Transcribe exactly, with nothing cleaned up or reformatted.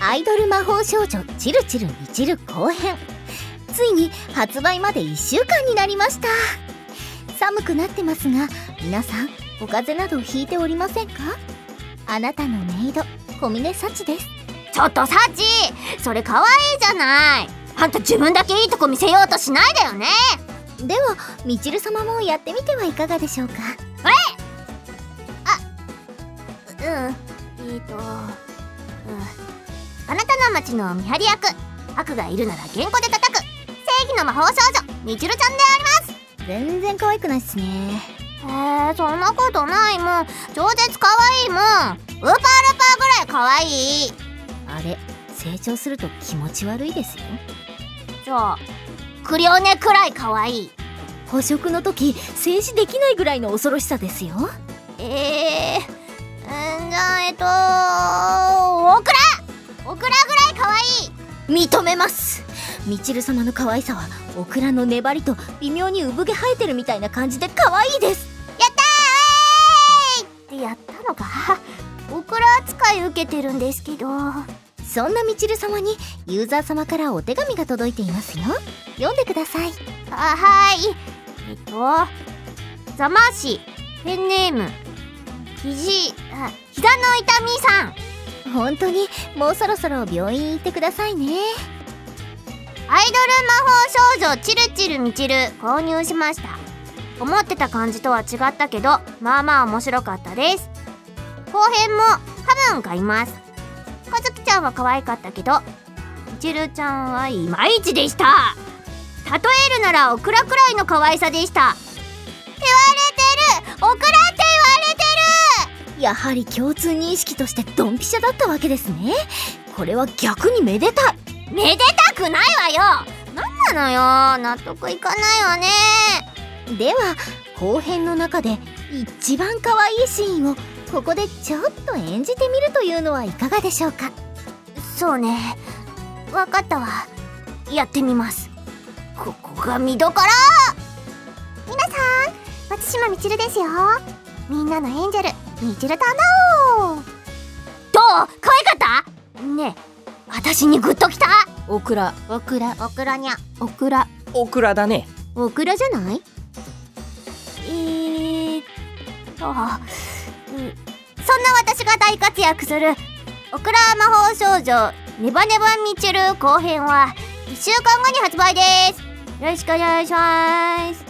アイドル魔法少女チルチルみちる後編、ついに発売までいっしゅうかんになりました。寒くなってますが、皆さんお風邪などひいておりませんか？あなたのメイド小峰幸です。 ちょっとサチ、それかわいいじゃない。あんた自分だけいいとこ見せようとしないでよね。 ではみちる様もやってみてはいかがでしょうか？ えあうんえーとうんあなたの町の見張り役、悪がいるなら原稿で叩く正義の魔法少女みちるちゃんであります。 全然可愛くないっすね。 えー、そんなことないもん。超絶可愛いもん。ウーパールパーぐらい可愛い。 あれ、成長すると気持ち悪いですよ。 じゃあクリオネくらい可愛い。 捕食の時静止できないぐらいの恐ろしさですよ。 えー、んじゃあえっとオクラオクラぐらい可愛い。 認めます。みちる様の可愛さはオクラの粘りと微妙に産毛生えてるみたいな感じで可愛いです。 やったーってやったのか。オクラ扱い受けてるんですけど。 そんなみちる様にユーザー様からお手紙が届いていますよ。読んでください。 あ、はい。えっと座間市ペンネーム肘あ膝の痛みさん。 本当にもうそろそろ病院行ってくださいね。 アイドル魔法少女チルチルみちる購入しました。思ってた感じとは違ったけど、まあまあ面白かったです。後編も多分買います。かずきちゃんは可愛かったけど、みちるちゃんはいまいちでした。例えるならオクラくらいの可愛さでした。言われてる、オクラって言われてる。 やはり共通認識としてドンピシャだったわけですね。これは逆にめでたい。 めでたくないわよ。なんなのよ、納得いかないわね。 では後編の中で一番可愛いシーンをここでちょっと演じてみるというのはいかがでしょうか？ そうね、わかったわ。やってみます。ここが見どころ。皆さん、私もみちるですよ。みんなのエンジェルみちるたのどう？可愛かったねえ、私にグッときた。 オクラオクラオクラにゃオクラオクラだね。 オクラじゃない？ えーっと、うん、そんな私が大活躍するオクラ魔法少女ネバネバみちる後編はいっしゅうかんごに発売です。よろしくお願いします。